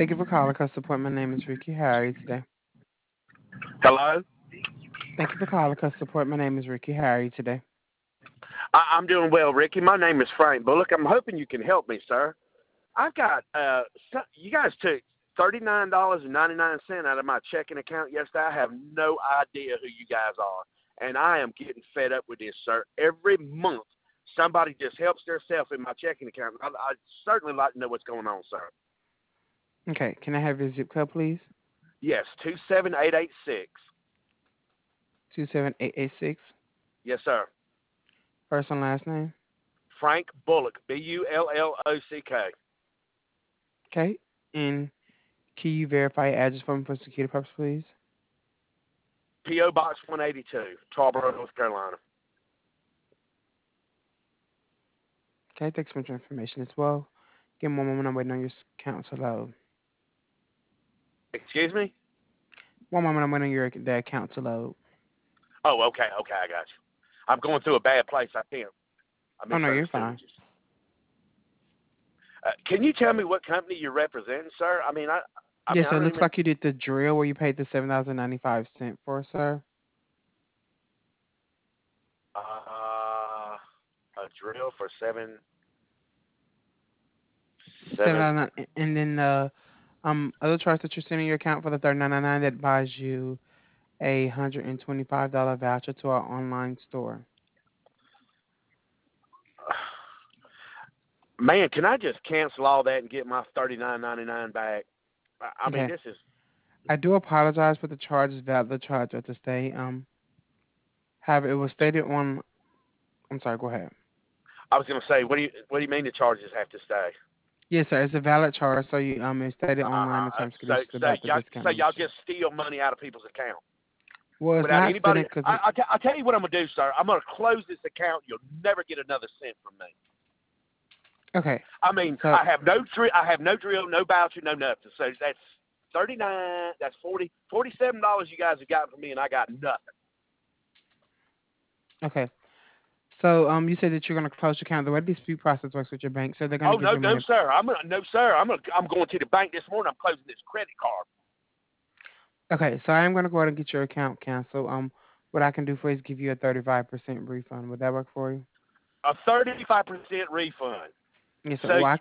Thank you for calling customer support. My name is Ricky. How are you today? Hello? Thank you for calling customer support. My name is Ricky. How are you today? I'm doing well, Ricky. My name is Frank Bullock. I'm hoping you can help me, sir. I've got, you guys took $39.99 out of my checking account yesterday. I have no idea who you guys are, and I am getting fed up with this, sir. Every month, somebody just helps themselves in my checking account. I'd certainly like to know what's going on, sir. Okay. Can I have your zip code, please? Yes, 27886. 27886. Yes, sir. First and last name. Frank Bullock, Bullock. Okay. And can you verify your address for me for security purposes, please? P.O. Box 182, Tarboro, North Carolina. Okay. Thanks so much for information as well. Give me one moment. I'm waiting on your account to load. Excuse me? One moment. I'm waiting on the account to load. Oh, okay, I got you. I'm going through a bad place. I Oh, no, you're misunderstood fine. you. Can you tell me what company you're representing, sir? Yes, I so it don't looks even. like you did the drill where you paid the $7.95 for, sir. A drill for seven, Seven seven. ninety nine, and then the other charge that you're sending your account for the 39.99 that buys you a $125 voucher to our online store. Man, can I just cancel all that and get my $39.99 back? I mean, Okay, this is. I do apologize for the charge is valid. The charge at the stay. However, it was stated on. I'm sorry. Go ahead. I was going to say, what do you mean the charges have to stay? Yes, sir. It's a valid charge. So you it's stated online in terms of So, conditions about the discount y'all membership. just steal money out of people's account Well, it's without not anybody. stated because I'll tell you what I'm gonna do, sir. I'm gonna close this account. You'll never get another cent from me. okay. I mean, So I have no drill, no voucher, no nothing. So that's 39. That's $47 you guys have gotten from me, and I got nothing. okay. So you said that you're going to close your account. The way the dispute process works with your bank, so they're going to Oh give no, your no, money. sir. No, sir. I'm going to the bank this morning. I'm closing this credit card. Okay, so I am going to go ahead and get your account canceled. What I can do for you is give you a 35% refund. Would that work for you? A 35% refund. Yes, sir. So, Well,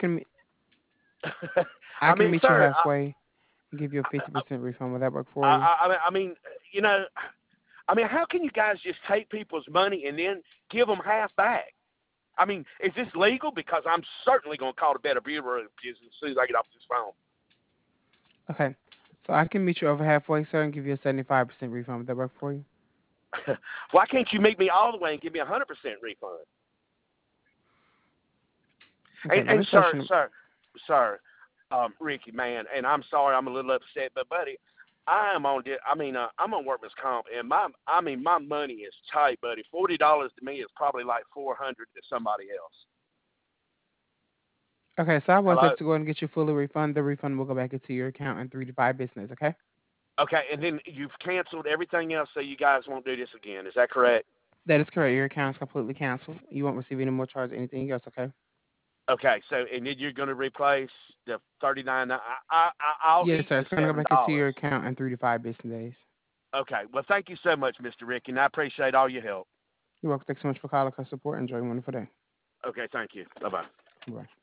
I I can mean, meet you sir. halfway and give you a 50% refund. Would that work for you? I mean, you know, how can you guys just take people's money and then give them half back? I mean, is this legal? Because I'm certainly going to call the Better Bureau as soon as I get off this phone. Okay, so I can meet you over halfway, sir, and give you a 75% refund. Would that work for you? Why can't you meet me all the way and give me a 100% refund? Okay, let And me place you. sir, Ricky, man, and I'm sorry, I'm a little upset, but buddy, I am on. I'm on workman's comp, and my money is tight, buddy. $40 to me is probably like 400 to somebody else. Okay, so I was Hello. able to go ahead and get you fully refunded. The refund will go back into your account in 3 to 5 business. Okay. Okay, and then you've canceled everything else, so you guys won't do this again. Is that correct? That is correct. Your account is completely canceled. You won't receive any more charge or anything else. Okay. Okay, so and then you're going to replace the 39. I'll Yes, eat sir. the It's going to go back into $7. your account in 3 to 5 business days. Okay, well, thank you so much, Mr. Ricky, and I appreciate all your help. You're welcome. Thanks so much for calling customer support. Enjoy your wonderful day. Okay, thank you. Bye bye. Bye.